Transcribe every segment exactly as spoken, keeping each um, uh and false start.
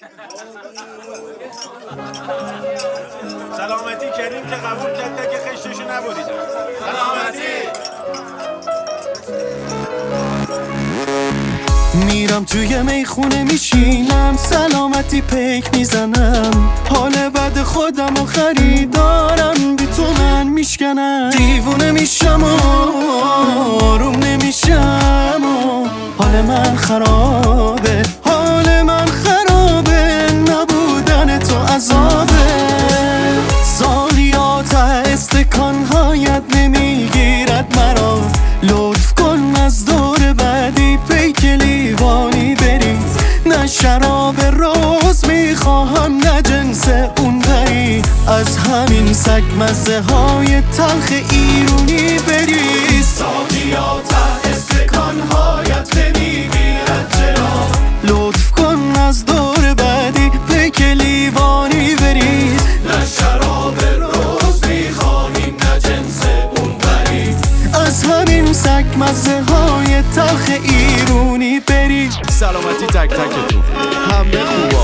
سلامتی کریم که قبول کرده که خشتشو نبریدم. سلامتی. میرم توی میخونه میشینم، سلامتی پیک میزنم، حال بد خودم و خریدارم بی تو من میشکنم. دیوونه میشم و آروم نمیشم و حال من خرابه، حال من خرابه، نبودن تو عذابه. سالیات استکانهایت نمیگیرد مرا، لطف کن از دور بعدی پیک لیوانی بری. نه شراب روز میخواهم نه جنس اون بری، از همین سگ مزه های تلخ ایرونی بری. سالیات استکانهایت نمیگیرد چرا، لطف کن از دور بعدی پیک لیوانی بری. نه شراب روز میخواهیم نه جنس اون بری، از همین سگ مزه های تلخ ایرونی بری. سلامتی تک تکتون، همه خوبا.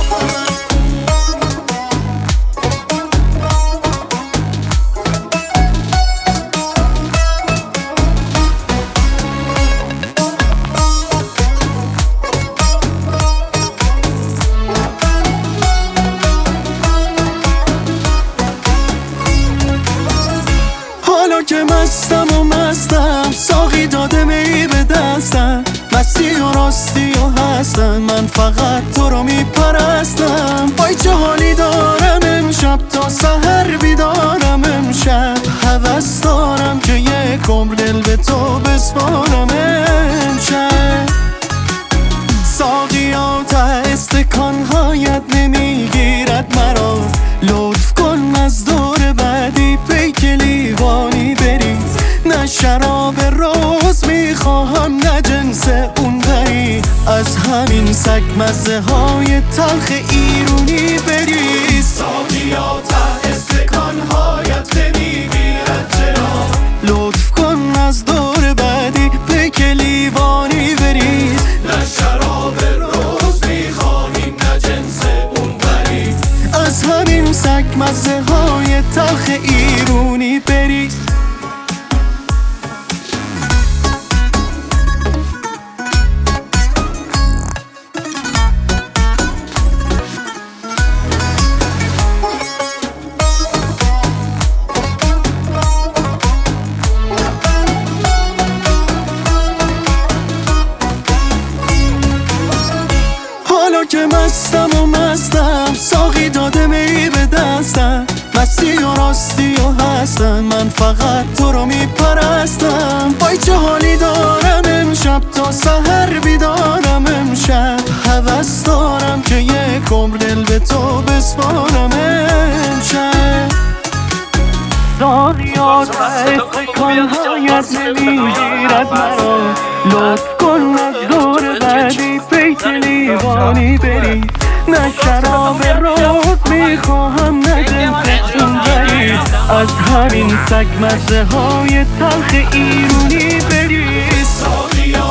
حالا که مستم و مستم، ساقی داده می به دستم، مستی و راستی و هستم، من فقط تو رو میپرستم. وای چه حالی دارم امشب، تا سحر بیدارم امشب، هوس دارم که یک عمر دل به تو بسپارم امشب. ساقیات استکانهایت نمیگیرد مرا، لطف کن از دور بعدی پیک لیوانی بری. نه شراب روز میخواهم نه جنس اون بری، از همین سگ مزه های تلخ ایرونی بری. ساقیات استکانهایت نمیگیرد چرا، لطف کن از دور بعدی پیک لیوانی بری. نه شراب روز میخواهیم نه جنس اون بری، از همین سگ مزه های تلخ ایرونی بری. حالا که مستم و مستم، ساقی داده می به دستم، مستی و راستی و هستم، من فقط تو رو میپرستم. وای چه حالی دارم امشب، تا سحر بیدارم امشب، هوس دارم که یک عمر دل به تو بسپارم امشب. دانیات استکانهایت نمیگیرد مرا، لطف کن از دور بعدی پیک لیوانی بری. نه شراب روز میخواهم نه جنس اون بری، از همین سگ مزه های تلخ ایرونی بری.